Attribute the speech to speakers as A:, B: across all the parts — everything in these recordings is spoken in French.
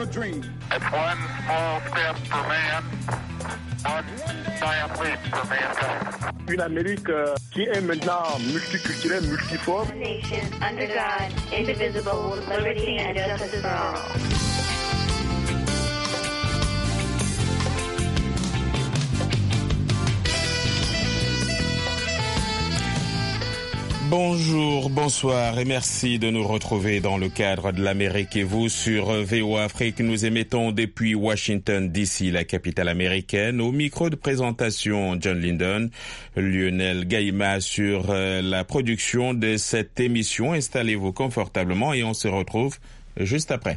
A: a dream.
B: It's one small step for man, one giant leap for mankind.
C: Une Amérique qui est maintenant multiculturelle, multiforme.
D: Nation under God, indivisible, with liberty and justice for all.
E: Bonjour, bonsoir et merci de nous retrouver dans le cadre de l'Amérique et vous sur VOA Afrique. Nous émettons depuis Washington DC, la capitale américaine. Au micro de présentation, John Linden, Lionel Gaïma sur la production de cette émission. Installez-vous confortablement et on se retrouve juste après.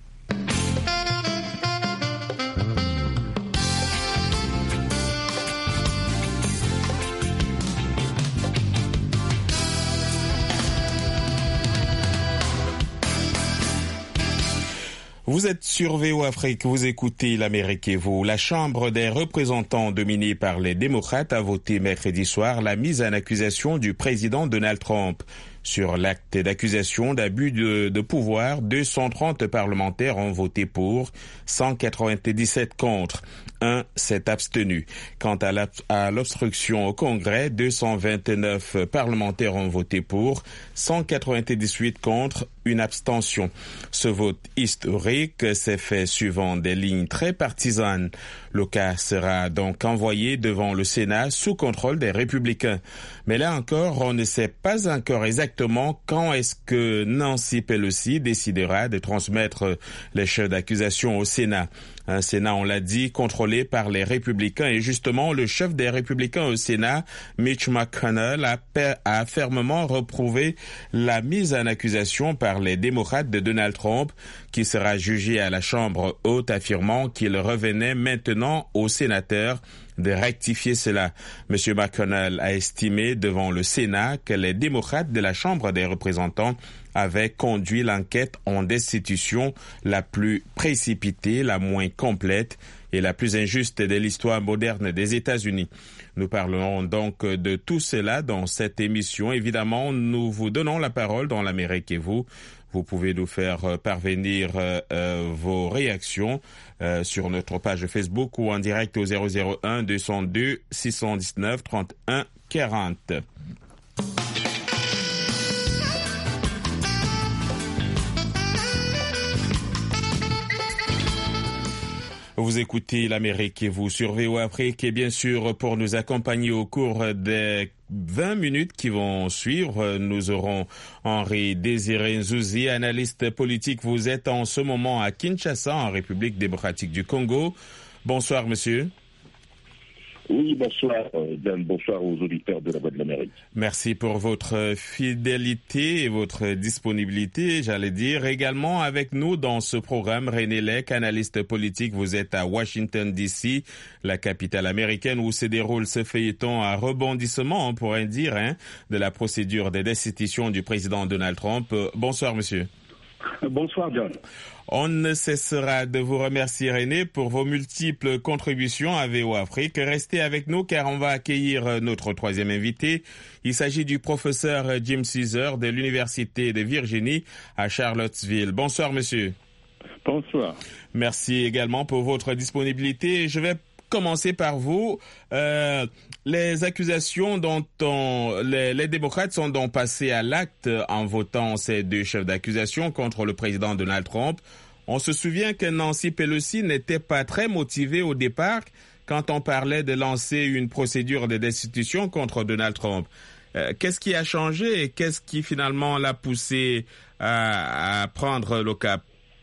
E: Vous êtes sur VOA Afrique, vous écoutez l'Amérique et vous. La Chambre des représentants dominée par les démocrates a voté mercredi soir la mise en accusation du président Donald Trump. Sur l'acte d'accusation d'abus de pouvoir, 230 parlementaires ont voté pour, 197 contre. Un s'est abstenu. Quant à l'obstruction au Congrès, 229 parlementaires ont voté pour, 198 contre, une abstention. Ce vote historique s'est fait suivant des lignes très partisanes. Le cas sera donc envoyé devant le Sénat sous contrôle des républicains. Mais là encore, on ne sait pas encore exactement quand est-ce que Nancy Pelosi décidera de transmettre les chefs d'accusation au Sénat. Un Sénat, on l'a dit, contrôlé par les républicains. Et justement, le chef des républicains au Sénat, Mitch McConnell, a fermement reprouvé la mise en accusation par les démocrates de Donald Trump, qui sera jugé à la Chambre haute, affirmant qu'il revenait maintenant aux sénateurs de rectifier cela. M. McConnell a estimé devant le Sénat que les démocrates de la Chambre des représentants avaient conduit l'enquête en destitution la plus précipitée, la moins complète et la plus injuste de l'histoire moderne des États-Unis. Nous parlerons donc de tout cela dans cette émission. Évidemment, nous vous donnons la parole dans l'Amérique et vous. Vous pouvez nous faire parvenir vos réactions sur notre page Facebook ou en direct au 001 202 619 31 40. Vous écoutez l'Amérique et vous sur VOA Afrique et bien sûr pour nous accompagner au cours des 20 minutes qui vont suivre, nous aurons Henri Désiré Nzouzi, analyste politique. Vous êtes en ce moment à Kinshasa, en République démocratique du Congo. Bonsoir monsieur.
F: Oui, bonsoir, bonsoir aux auditeurs de la Voix de l'Amérique.
E: Merci pour votre fidélité et votre disponibilité, j'allais dire. Également avec nous dans ce programme, René Lec, analyste politique. Vous êtes à Washington, D.C., la capitale américaine où se déroule ce feuilleton à rebondissement, on pourrait dire, de la procédure de destitution du président Donald Trump. Bonsoir, monsieur.
F: Bonsoir, John.
E: On ne cessera de vous remercier, René, pour vos multiples contributions à VOA Afrique. Restez avec nous car on va accueillir notre troisième invité. Il s'agit du professeur Jim Caesar de l'Université de Virginie à Charlottesville. Bonsoir, monsieur.
F: Bonsoir.
E: Merci également pour votre disponibilité. Je vais commencer par vous. Les accusations dont les démocrates sont donc passés à l'acte en votant ces deux chefs d'accusation contre le président Donald Trump. On se souvient que Nancy Pelosi n'était pas très motivée au départ quand on parlait de lancer une procédure de destitution contre Donald Trump. Qu'est-ce qui a changé et qu'est-ce qui finalement l'a poussé à prendre le cap?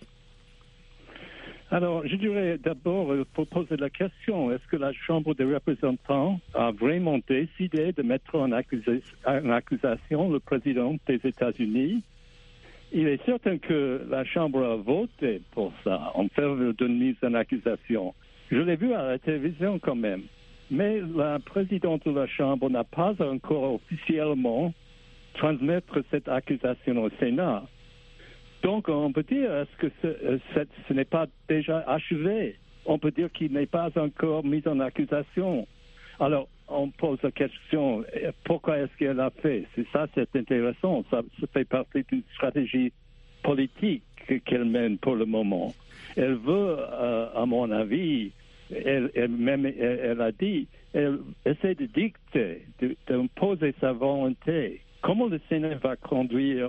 G: Alors, je dirais d'abord, pour poser la question, est-ce que la Chambre des représentants a vraiment décidé de mettre en accusation le président des États-Unis? Il est certain que la Chambre a voté pour ça, en faveur d'une mise en accusation. Je l'ai vu à la télévision quand même. Mais la présidente de la Chambre n'a pas encore officiellement transmettre cette accusation au Sénat. Donc, on peut dire, est-ce que ce n'est pas déjà achevé? On peut dire qu'il n'est pas encore mis en accusation. Alors, on pose la question, pourquoi est-ce qu'elle a fait? C'est intéressant. Ça fait partie d'une stratégie politique qu'elle mène pour le moment. Elle veut, à mon avis, elle a dit, elle essaie de dicter, d'imposer sa volonté. Comment le Sénat va conduire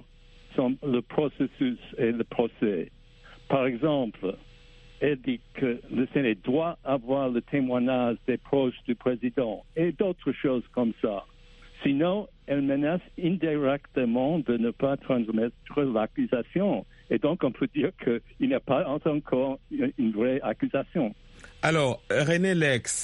G: le processus et le procès? Par exemple, elle dit que le Sénat doit avoir le témoignage des proches du président et d'autres choses comme ça. Sinon, elle menace indirectement de ne pas transmettre l'accusation. Et donc, on peut dire qu'il n'y a pas encore une vraie accusation.
E: Alors, René Lex,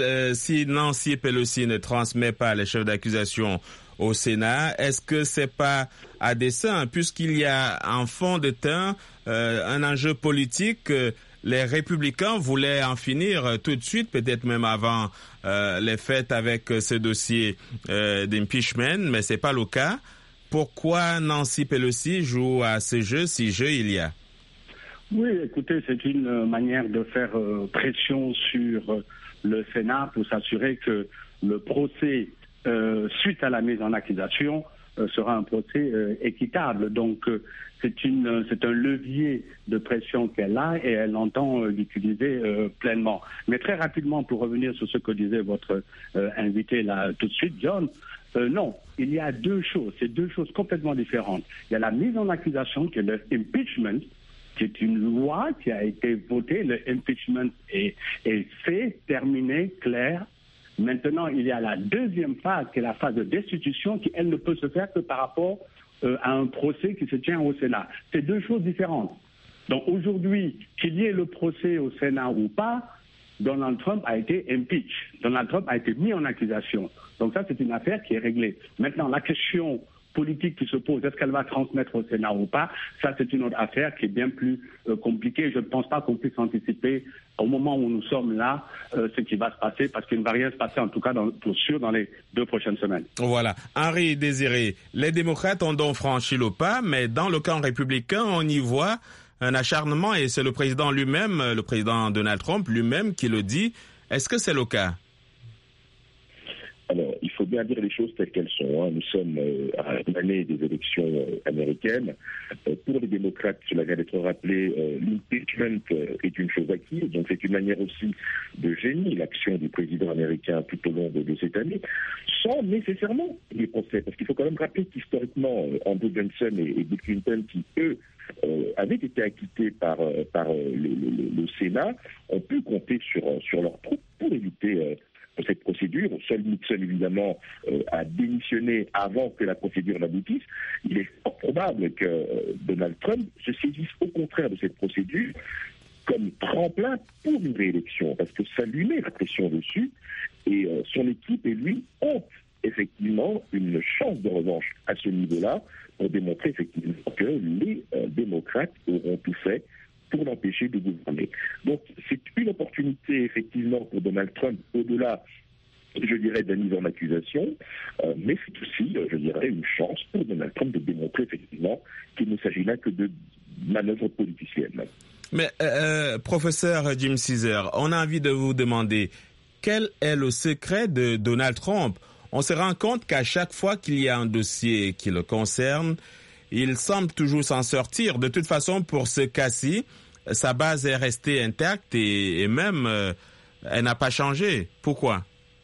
E: si Nancy Pelosi ne transmet pas les chefs d'accusation au Sénat, est-ce que c'est pas à dessein, puisqu'il y a en fond de teint un enjeu politique? Les républicains voulaient en finir tout de suite, peut-être même avant les fêtes avec ce dossier d'impeachment, mais c'est pas le cas. Pourquoi Nancy Pelosi joue à ce jeu, si jeu il y a?
A: Oui, écoutez, c'est une manière de faire pression sur le Sénat pour s'assurer que le procès, suite à la mise en accusation, sera un procès équitable. Donc, c'est un levier de pression qu'elle a et elle entend l'utiliser pleinement. Mais très rapidement, pour revenir sur ce que disait votre invité là tout de suite, John, non, il y a deux choses, c'est deux choses complètement différentes. Il y a la mise en accusation qui est le impeachment, qui est une loi qui a été votée. Le impeachment est fait, terminé, clair. Maintenant, il y a la deuxième phase, qui est la phase de destitution, qui, elle, ne peut se faire que par rapport à un procès qui se tient au Sénat. C'est deux choses différentes. Donc aujourd'hui, qu'il y ait le procès au Sénat ou pas, Donald Trump a été impeach. Donald Trump a été mis en accusation. Donc ça, c'est une affaire qui est réglée. Maintenant, la question politique qui se pose, est-ce qu'elle va transmettre au Sénat ou pas? Ça, c'est une autre affaire qui est bien plus compliquée. Je ne pense pas qu'on puisse anticiper au moment où nous sommes là ce qui va se passer, parce qu'il ne va rien se passer, en tout cas pour sûr, dans les 2 prochaines semaines.
E: Voilà. Henri Désiré, les démocrates ont donc franchi le pas, mais dans le camp républicain, on y voit un acharnement, et c'est le président lui-même, le président Donald Trump lui-même qui le dit. Est-ce que c'est le cas?
F: Alors, il faut bien dire les choses telles qu'elles sont. Hein. Nous sommes à une année des élections américaines. Pour les démocrates, cela vient d'être rappelé, l'impeachment est une chose acquise. Donc, c'est une manière aussi de gêner l'action du président américain tout au long de cette année, sans nécessairement les procès. Parce qu'il faut quand même rappeler qu'historiquement, Andrew Johnson et Bill Clinton, qui, eux, avaient été acquittés par le Sénat, ont pu compter sur leurs troupes pour éviter cette procédure. Seul Nixon, évidemment, a démissionné avant que la procédure n'aboutisse. Il est fort probable que Donald Trump se saisisse au contraire de cette procédure comme tremplin pour une réélection, parce que ça lui met la pression dessus, et son équipe et lui ont effectivement une chance de revanche à ce niveau-là pour démontrer effectivement que les démocrates auront tout fait pour l'empêcher de gouverner. Donc, c'est une opportunité, effectivement, pour Donald Trump, au-delà, je dirais, de la mise en accusation, mais c'est aussi, je dirais, une chance pour Donald Trump de démontrer, effectivement, qu'il ne s'agit là que de manœuvres politiciennes.
E: Mais, professeur Jim Ceasar, on a envie de vous demander, quel est le secret de Donald Trump? On se rend compte qu'à chaque fois qu'il y a un dossier qui le concerne, il semble toujours s'en sortir. De toute façon, pour ce cas-ci, sa base est restée intacte et même elle n'a pas changé. Pourquoi?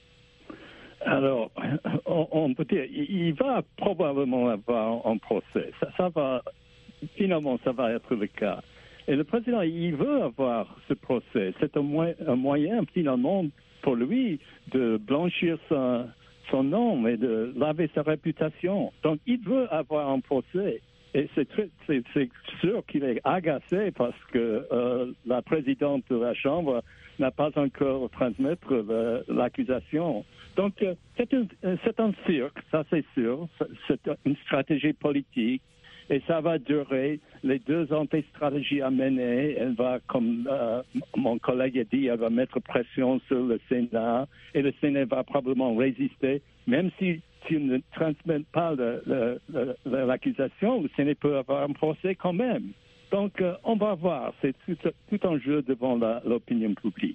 G: Alors, on peut dire, il va probablement avoir un procès. Finalement, ça va être le cas. Et le président, il veut avoir ce procès. C'est un moyen, finalement, pour lui de blanchir son nom et de laver sa réputation. Donc, il veut avoir un procès. Et c'est sûr qu'il est agacé parce que la présidente de la Chambre n'a pas encore transmettre l'accusation. Donc, c'est un cirque, ça c'est sûr. C'est une stratégie politique. Et ça va durer. Les 2 ans des stratégies à mener, elle va, comme mon collègue a dit, elle va mettre pression sur le Sénat. Et le Sénat va probablement résister. Même s'il ne transmet pas l'accusation, le Sénat peut avoir un procès quand même. Donc, on va voir. C'est tout un jeu devant l'opinion publique.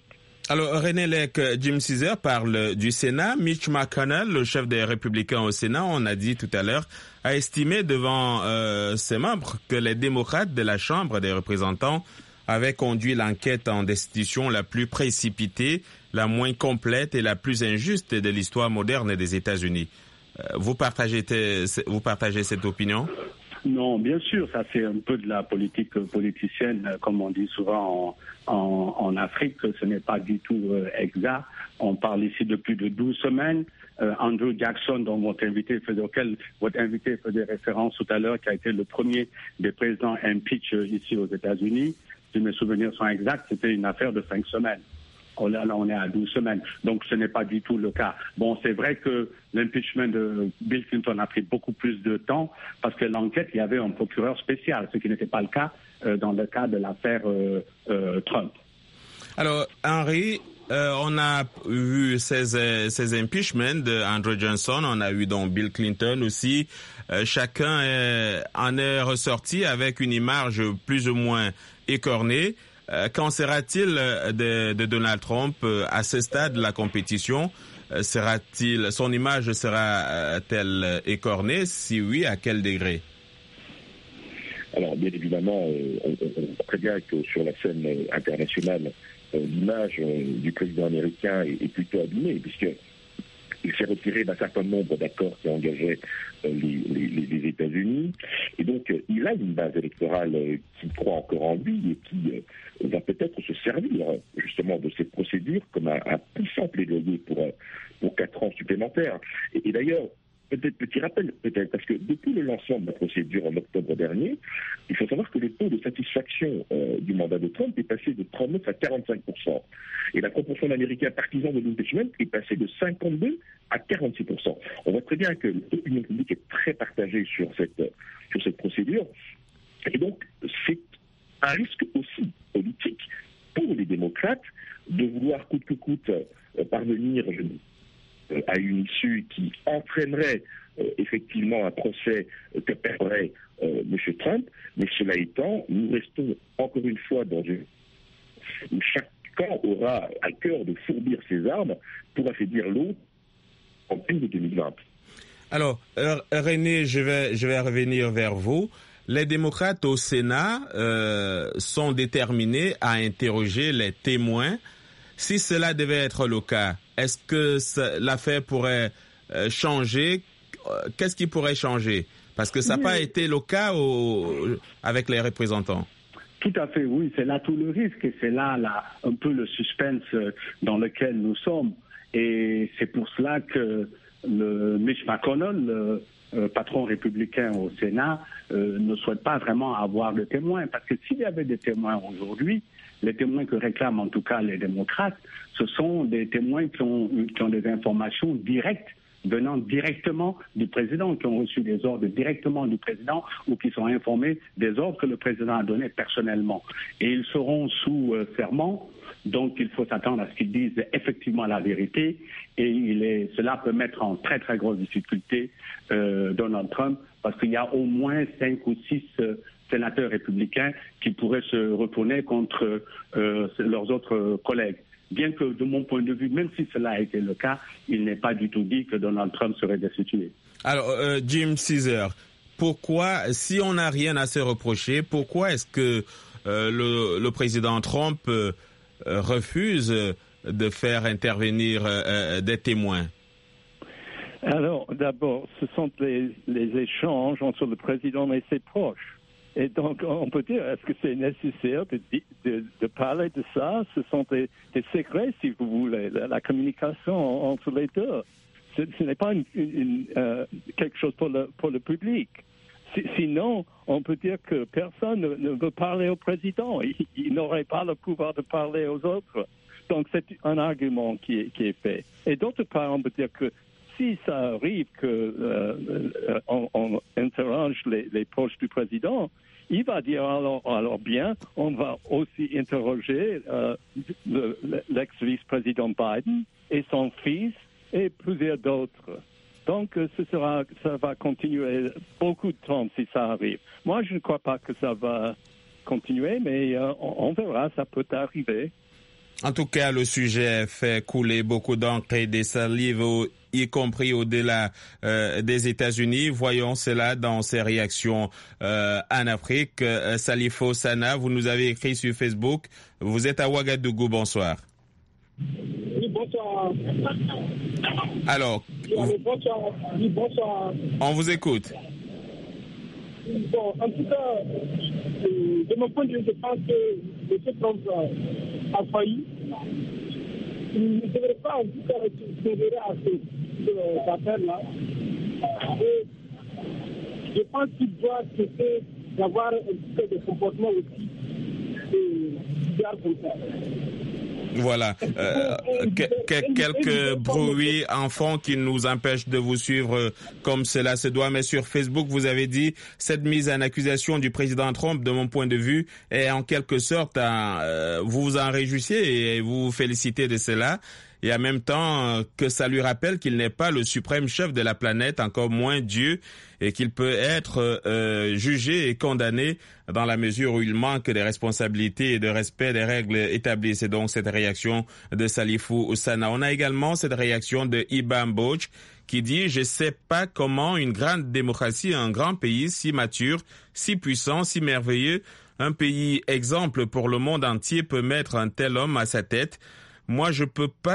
E: Alors, René Lec, Jim Césaire parle du Sénat. Mitch McConnell, le chef des Républicains au Sénat, on a dit tout à l'heure, a estimé devant ses membres que les démocrates de la Chambre des représentants avaient conduit l'enquête en destitution la plus précipitée, la moins complète et la plus injuste de l'histoire moderne des États-Unis. Vous partagez cette opinion?
A: Non, bien sûr, ça c'est un peu de la politique politicienne, comme on dit souvent en Afrique, ce n'est pas du tout exact. On parle ici de plus de 12 semaines. Andrew Jackson, auquel votre invité faisait référence tout à l'heure, qui a été le premier des présidents impeach ici aux États-Unis, si mes souvenirs sont exacts, c'était une affaire de 5 semaines. Là, on est à 12 semaines. Donc, ce n'est pas du tout le cas. Bon, c'est vrai que l'impeachment de Bill Clinton a pris beaucoup plus de temps parce que l'enquête, il y avait un procureur spécial, ce qui n'était pas le cas dans le cas de l'affaire Trump.
E: Alors, Henri, on a vu ces impeachments de Andrew Johnson, on a eu donc Bill Clinton aussi. Chacun en est ressorti avec une image plus ou moins écornée. Qu'en sera-t-il de Donald Trump à ce stade de la compétition? Son image sera-t-elle écornée? Si oui, à quel degré?
F: Alors, bien évidemment, on voit très bien que sur la scène internationale, l'image du président américain est plutôt abîmée, puisqu'il s'est retiré d'un certain nombre d'accords qui engageaient les États-Unis. Et donc, il a une base électorale qui croit encore en lui et qui va peut-être se servir justement de cette procédure comme un puissant plaidoyer pour 4 ans supplémentaires. Et d'ailleurs, peut-être petit rappel, parce que depuis le lancement de la procédure en octobre dernier, il faut savoir que le taux de satisfaction du mandat de Trump est passé de 39 à 45%. Et la proportion d'Américains partisans de l'impeachment est passée de 52 à 46%. On voit très bien que l'opinion publique est très partagée sur cette procédure. Et donc, c'est un risque aussi politique pour les démocrates de vouloir coûte que coûte parvenir à une issue qui entraînerait effectivement un procès que perdrait M. Trump. Mais cela étant, nous restons encore une fois dans une où chacun aura à cœur de fourbir ses armes pour affaiblir l'autre en pleine de 2020.
E: Alors, René, je vais revenir vers vous. Les démocrates au Sénat sont déterminés à interroger les témoins. Si cela devait être le cas, est-ce que l'affaire pourrait changer? Qu'est-ce qui pourrait changer? Parce que ça n'a pas été le cas avec les représentants.
A: Tout à fait, oui. C'est là tout le risque et c'est là un peu le suspense dans lequel nous sommes. Et c'est pour cela que Mitch McConnell, le patron républicain au Sénat, ne souhaite pas vraiment avoir de témoins. Parce que s'il y avait des témoins aujourd'hui, les témoins que réclament en tout cas les démocrates, ce sont des témoins qui ont des informations directes venant directement du président, qui ont reçu des ordres directement du président ou qui sont informés des ordres que le président a donnés personnellement. Et ils seront sous serment, donc il faut s'attendre à ce qu'ils disent effectivement la vérité et cela peut mettre en très très grosse difficulté Donald Trump parce qu'il y a au moins 5 ou 6 sénateurs républicains qui pourraient se retourner contre leurs autres collègues. Bien que, de mon point de vue, même si cela a été le cas, il n'est pas du tout dit que Donald Trump serait destitué.
E: Alors, Jim Césaire, pourquoi, si on n'a rien à se reprocher, pourquoi est-ce que le président Trump refuse de faire intervenir des témoins?
G: Alors, d'abord, ce sont les échanges entre le président et ses proches. Et donc, on peut dire, est-ce que c'est nécessaire de parler de ça? Ce sont des secrets, si vous voulez, la communication entre les deux. Ce n'est pas quelque chose pour le public. Sinon, on peut dire que personne ne veut parler au président. Il n'aurait pas le pouvoir de parler aux autres. Donc, c'est un argument qui est fait. Et d'autre part, on peut dire que si ça arrive qu'on interroge les proches du président, il va dire alors bien, on va aussi interroger l'ex-vice-président Biden et son fils et plusieurs d'autres. Donc, ça va continuer beaucoup de temps si ça arrive. Moi, je ne crois pas que ça va continuer, mais on verra, ça peut arriver.
E: En tout cas, le sujet fait couler beaucoup d'encre et des salives, y compris au-delà des États-Unis. Voyons cela dans ses réactions en Afrique. Salifo Sana, vous nous avez écrit sur Facebook. Vous êtes à Ouagadougou. Bonsoir.
H: Oui, bonsoir.
E: Alors,
H: Bonsoir. Oui, bonsoir.
E: On vous écoute.
H: Bon, en tout cas, de mon point de vue, je pense que M. Trump a failli. Il ne devrait pas, en tout cas, se référer à cette affaire-là. Et je pense qu'il doit cesser d'avoir un petit peu de comportement aussi bizarre comme ça.
E: Voilà, quelques bruits en fond qui nous empêchent de vous suivre comme cela se doit. Mais sur Facebook, vous avez dit cette mise en accusation du président Trump, de mon point de vue, est en quelque sorte, vous vous en réjouissez et vous vous félicitez de cela. Et en même temps que ça lui rappelle qu'il n'est pas le suprême chef de la planète, encore moins Dieu, et qu'il peut être jugé et condamné dans la mesure où il manque des responsabilités et de respect des règles établies. C'est donc cette réaction de Salifou Sana. On a également cette réaction de Ibam Boch qui dit « Je sais pas comment une grande démocratie, un grand pays si mature, si puissant, si merveilleux, un pays exemple pour le monde entier peut mettre un tel homme à sa tête. Moi, je peux pas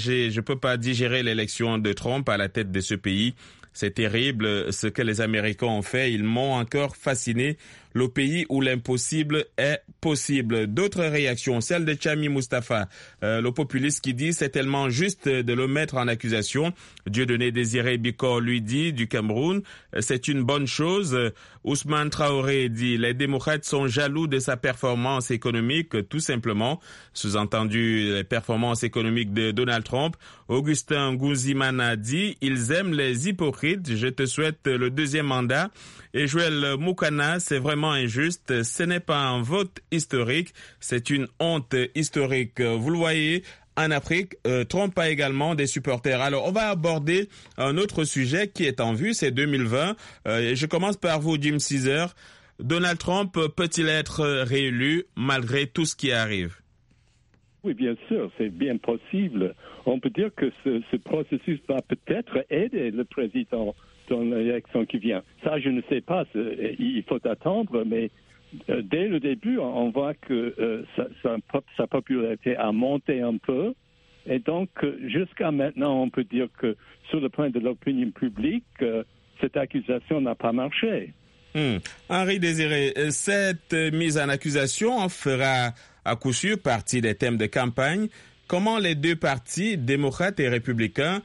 E: digérer l'élection de Trump à la tête de ce pays. C'est terrible ce que les Américains ont fait. Ils m'ont encore fasciné. Le pays où l'impossible est possible. » D'autres réactions, celle de Chami Mustafa, le populiste qui dit « C'est tellement juste de le mettre en accusation. » Dieudonné Désiré Bikor lui dit du Cameroun « C'est une bonne chose. » Ousmane Traoré dit « Les démocrates sont jaloux de sa performance économique, tout simplement. » Sous-entendu, les performances économiques de Donald Trump. Augustin Ngouzimana dit « Ils aiment les hypocrites. Je te souhaite le deuxième mandat. » Et Joël Moukana, c'est vraiment injuste. Ce n'est pas un vote historique, c'est une honte historique. Vous le voyez, en Afrique, Trump a également des supporters. Alors, on va aborder un autre sujet qui est en vue, c'est 2020. Je commence par vous, Jim Caesar. Donald Trump peut-il être réélu malgré tout ce qui arrive?
G: Oui, bien sûr, c'est bien possible. On peut dire que ce processus va peut-être aider le président dans l'élection qui vient. Ça, je ne sais pas, il faut attendre, mais dès le début, on voit que sa popularité a monté un peu. Et donc, jusqu'à maintenant, on peut dire que sur le plan de l'opinion publique, cette accusation n'a pas marché.
E: Henri Désiré, cette mise en accusation fera à coup sûr partie des thèmes de campagne. Comment les deux partis, démocrates et républicains,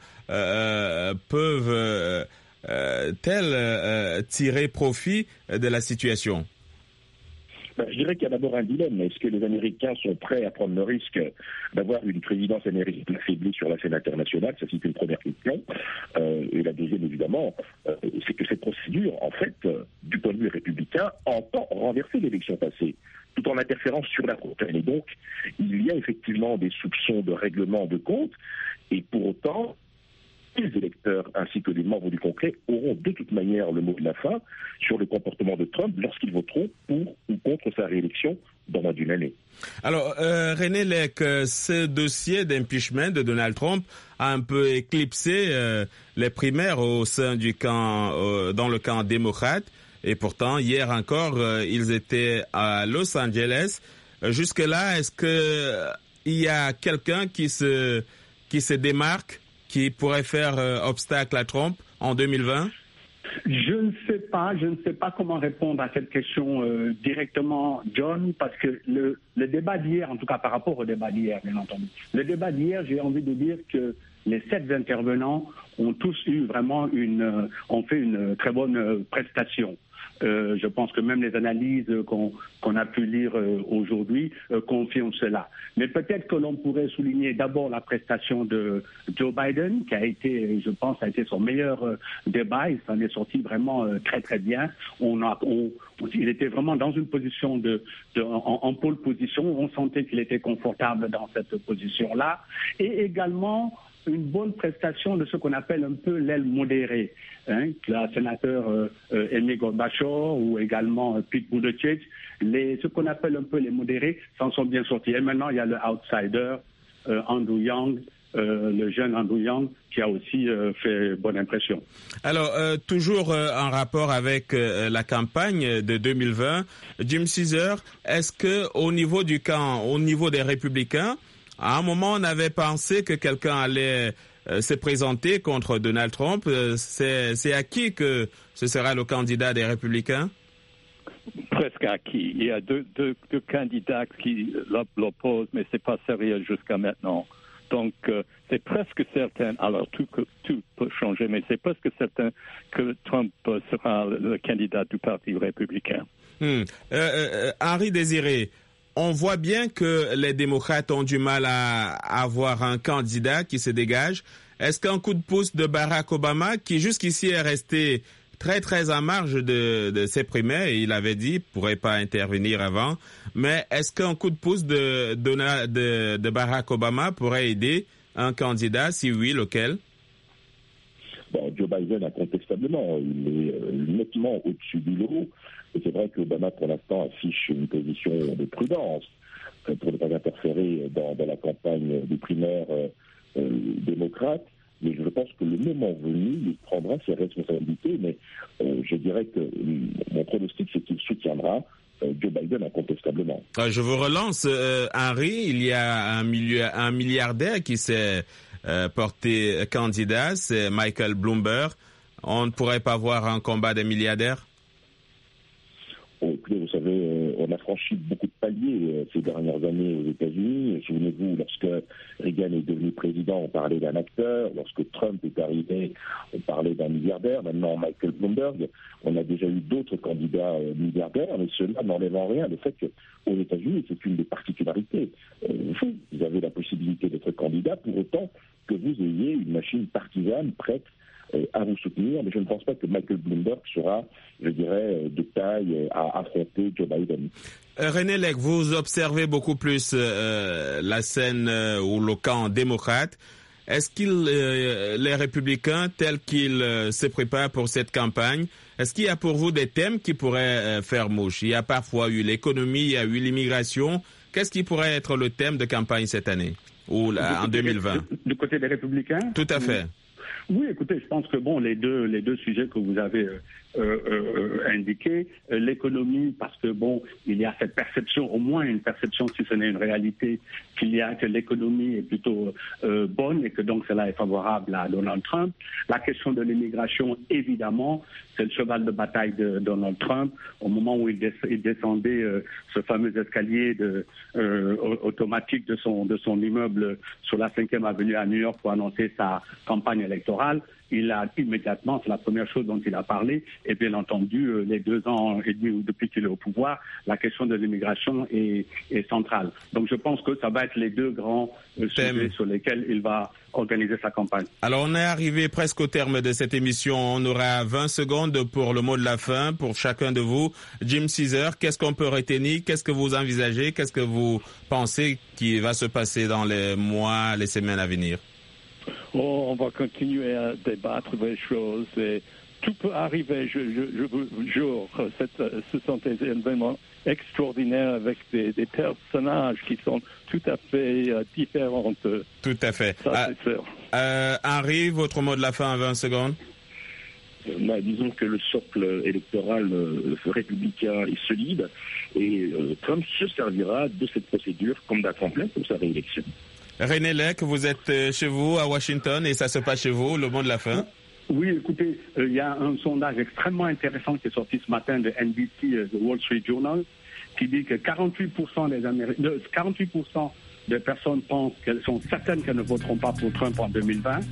E: peuvent tirer profit de la situation?
F: Je dirais qu'il y a d'abord un dilemme. Est-ce que les Américains sont prêts à prendre le risque d'avoir une présidence américaine affaiblie sur la scène internationale? Ça, c'est une première question. Et la deuxième, évidemment, c'est que cette procédure, en fait, du point de vue républicain, entend renverser l'élection passée, tout en interférant sur la prochaine. Et donc, il y a effectivement des soupçons de règlement de compte, et pour autant, les électeurs ainsi que les membres du Congrès auront de toute manière le mot de la fin sur le comportement de Trump lorsqu'ils voteront pour ou contre sa réélection dans moins d'une année.
E: Alors, René Lec, ce dossier d'impeachment de Donald Trump a un peu éclipsé les primaires au sein du camp, dans le camp démocrate. Et pourtant, hier encore, ils étaient à Los Angeles. Jusque-là, est-ce qu'il y a quelqu'un qui se démarque, qui pourrait faire obstacle à Trump en 2020?
A: Je ne sais pas comment répondre à cette question directement, John, parce que le débat d'hier, en tout cas par rapport au débat d'hier, bien entendu, le débat d'hier, j'ai envie de dire que les 7 intervenants ont tous eu vraiment ont fait une très bonne prestation. Je pense que même les analyses qu'on a pu lire aujourd'hui confirment cela. Mais peut-être que l'on pourrait souligner d'abord la prestation de Joe Biden, qui a été, je pense, son meilleur débat. Il s'en est sorti vraiment très très bien. Il était vraiment dans une position en pole position. On sentait qu'il était confortable dans cette position-là. Et également, une bonne prestation de ce qu'on appelle un peu l'aile modérée. La sénateur Amy Gorbachov ou également Pete Buttigieg, ce qu'on appelle un peu les modérés s'en sont bien sortis. Et maintenant, il y a le outsider, Andrew Yang, le jeune Andrew Yang, qui a aussi fait bonne impression.
E: Alors, toujours en rapport avec la campagne de 2020, Jim Cesar, est-ce que au niveau du camp, au niveau des Républicains, à un moment, on avait pensé que quelqu'un allait se présenter contre Donald Trump? C'est acquis que ce sera le candidat des Républicains?
G: Presque acquis. Il y a deux candidats qui l'opposent, mais c'est pas sérieux jusqu'à maintenant. Donc, c'est presque certain, alors tout peut changer, mais c'est presque certain que Trump sera le candidat du Parti républicain.
E: Henri Désiré, on voit bien que les démocrates ont du mal à avoir un candidat qui se dégage. Est-ce qu'un coup de pouce de Barack Obama, qui jusqu'ici est resté très très en marge de ses primaires, et il avait dit pourrait pas intervenir avant, mais est-ce qu'un coup de pouce de Barack Obama pourrait aider un candidat? Si oui, lequel?
F: Bon, Joe Biden, incontestablement, il est nettement au-dessus du lot. Et c'est vrai qu'Obama, pour l'instant, affiche une position de prudence pour ne pas interférer dans la campagne des primaires démocrates. Mais je pense que le moment venu, il prendra ses responsabilités. Mais je dirais que mon pronostic, c'est qu'il soutiendra Joe Biden incontestablement.
E: Je vous relance, Henri. Il y a un milliardaire qui s'est porté candidat, c'est Michael Bloomberg. On ne pourrait pas voir un combat des milliardaires?
F: Vous savez, on a franchi beaucoup de paliers ces dernières années aux États-Unis. Souvenez-vous, lorsque Reagan est devenu président, on parlait d'un acteur. Lorsque Trump est arrivé, on parlait d'un milliardaire. Maintenant, Michael Bloomberg, on a déjà eu d'autres candidats milliardaires, mais cela n'enlève en rien le fait qu'aux États-Unis, c'est une des particularités. Vous avez la possibilité d'être candidat pour autant que vous ayez une machine partisane prête à vous soutenir, mais je ne pense pas que Michael Bloomberg sera, je dirais, de taille à affronter Joe Biden.
E: René Lec, vous observez beaucoup plus la scène ou le camp démocrate. Est-ce que les républicains, tels qu'ils se préparent pour cette campagne, est-ce qu'il y a pour vous des thèmes qui pourraient faire mouche? Il y a parfois eu l'économie, il y a eu l'immigration. Qu'est-ce qui pourrait être le thème de campagne cette année ou en 2020?
A: Du côté des républicains?
E: Tout à fait.
A: Oui, écoutez, je pense que les deux sujets que vous avez indiqués, l'économie, parce que il y a cette perception, au moins une perception, si ce n'est une réalité, que l'économie est plutôt bonne et que donc cela est favorable à Donald Trump. La question de l'immigration, évidemment, c'est le cheval de bataille de Donald Trump au moment où il descendait ce fameux escalier automatique de son immeuble sur la 5e avenue à New York pour annoncer sa campagne électorale. Il a immédiatement, c'est la première chose dont il a parlé, et bien entendu, les 2 ans et demi depuis qu'il est au pouvoir, la question de l'immigration est centrale. Donc je pense que ça va être les deux grands sujets sur lesquels il va organiser sa campagne.
E: Alors on est arrivé presque au terme de cette émission. On aura 20 secondes pour le mot de la fin pour chacun de vous. Jim Cesar, qu'est-ce qu'on peut retenir? Qu'est-ce que vous envisagez? Qu'est-ce que vous pensez qui va se passer dans les mois, les semaines à venir?
G: On va continuer à débattre des choses et tout peut arriver, je vous jure. Ce sont des événements extraordinaires avec des personnages qui sont tout à fait différents.
E: Tout à fait.
G: Ça, c'est sûr.
E: Henri, votre mot de la fin en 20 secondes.
F: Disons que le socle électoral républicain est solide et Trump se servira de cette procédure comme d'un tremplin pour sa réélection.
E: René Lec, vous êtes chez vous à Washington et ça se passe chez vous, le mot de la fin?
A: Oui, écoutez, il y a un sondage extrêmement intéressant qui est sorti ce matin de NBC, de Wall Street Journal, qui dit que 48% des personnes pensent qu'elles sont certaines qu'elles ne voteront pas pour Trump en 2020,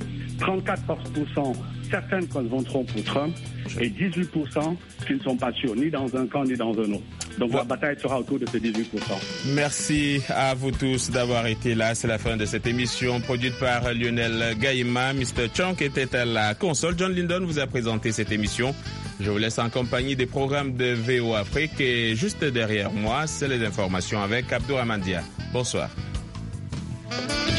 A: 34% certaines qu'elles voteront pour Trump et 18% qui ne sont pas sûrs, ni dans un camp ni dans un autre. Donc la bataille sera autour de ces 18%.
E: Merci à vous tous d'avoir été là. C'est la fin de cette émission produite par Lionel Gaïma. Mr. Chunk était à la console. John Lindon vous a présenté cette émission. Je vous laisse en compagnie des programmes de VO Afrique et juste derrière moi, c'est les informations avec Abdourahmane Dia. Bonsoir.